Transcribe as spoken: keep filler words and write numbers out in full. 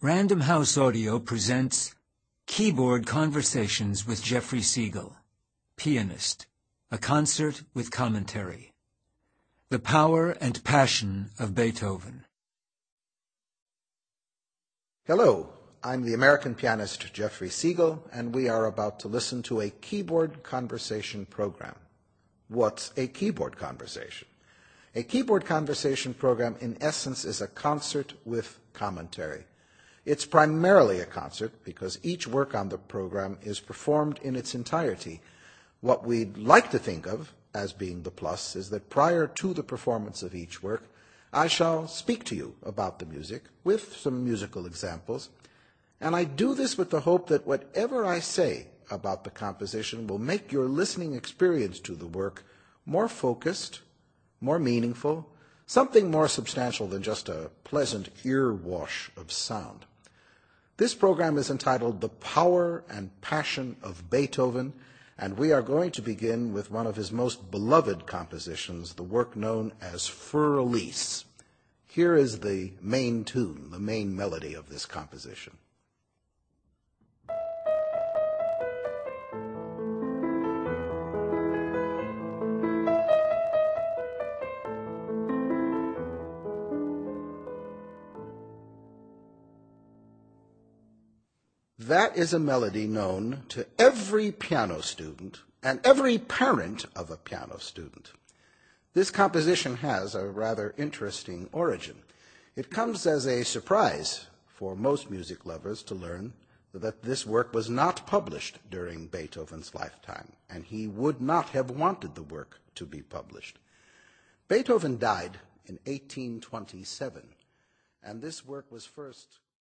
Random House Audio presents Keyboard Conversations with Jeffrey Siegel, pianist, a concert with commentary. The Power and Passion of Beethoven. Hello, I'm the American pianist Jeffrey Siegel, and we are about to listen to a keyboard conversation program. What's a keyboard conversation? A keyboard conversation program, in essence, is a concert with commentary. It's primarily a concert because each work on the program is performed in its entirety. What we'd like to think of as being the plus is that prior to the performance of each work, I shall speak to you about the music with some musical examples, and I do this with the hope that whatever I say about the composition will make your listening experience to the work more focused, more meaningful, something more substantial than just a pleasant ear wash of sound. This program is entitled The Power and Passion of Beethoven, and we are going to begin with one of his most beloved compositions, the work known as Für Elise. Here is the main tune, the main melody of this composition. That is a melody known to every piano student and every parent of a piano student. This composition has a rather interesting origin. It comes as a surprise for most music lovers to learn that this work was not published during Beethoven's lifetime, and he would not have wanted the work to be published. Beethoven died in eighteen twenty-seven, and this work was first